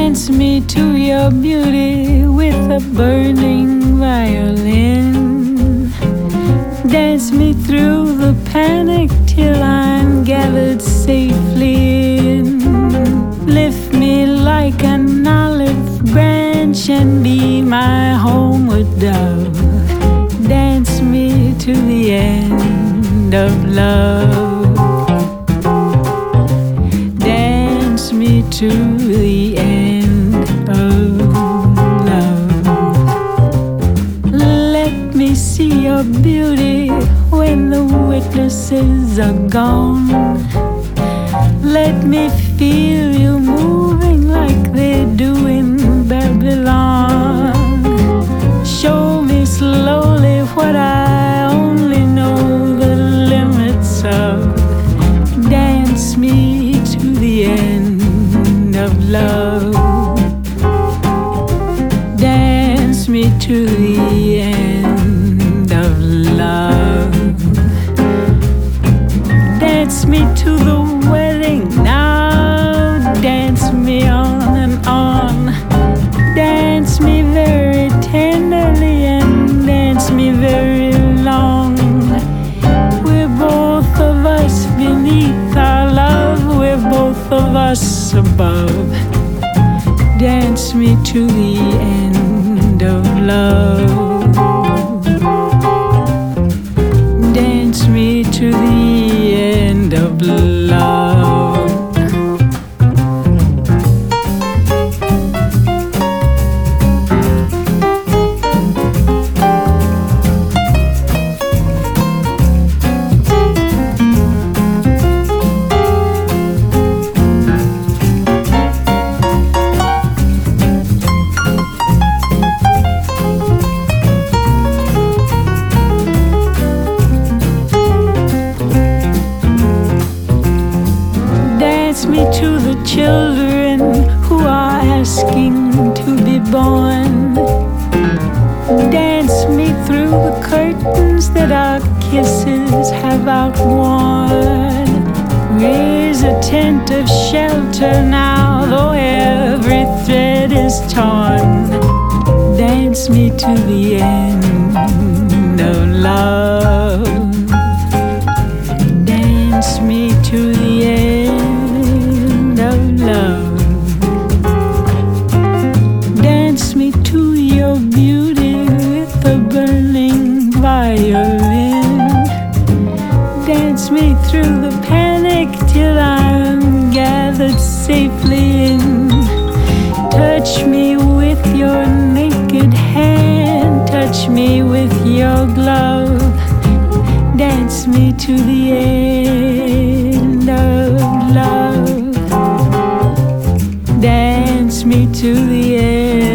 Dance me to your beauty with a burning violin. Dance me through the panic till I'm gathered safely in. Lift me like an olive branch and be my homeward dove. Dance me to the end of love. Dance me to the end of love. Let me see your beauty when the witnesses are gone. Let me feel you moving like they do in Babylon. Show me slowly what I only know the limits of. Dance me to the end of love. Dance me to the end of love. Dance me to the wedding now. Dance me on and on. Dance me very tenderly and dance me very long. We're both of us beneath our love. We're both of us above. Dance me to the end of love. Dance me to the end of love. Dance me to the children who are asking to be born. Dance me through the curtains that our kisses have outworn. Raise a tent of shelter now, though every thread is torn. Dance me to the end of love. Dance me to the end of love. Dance me to your beauty with a burning violin. Dance me through the panic till I'm gathered safely in. Touch me with your naked hand. Touch me with your glove. Dance me to the end of love. Dance me to the end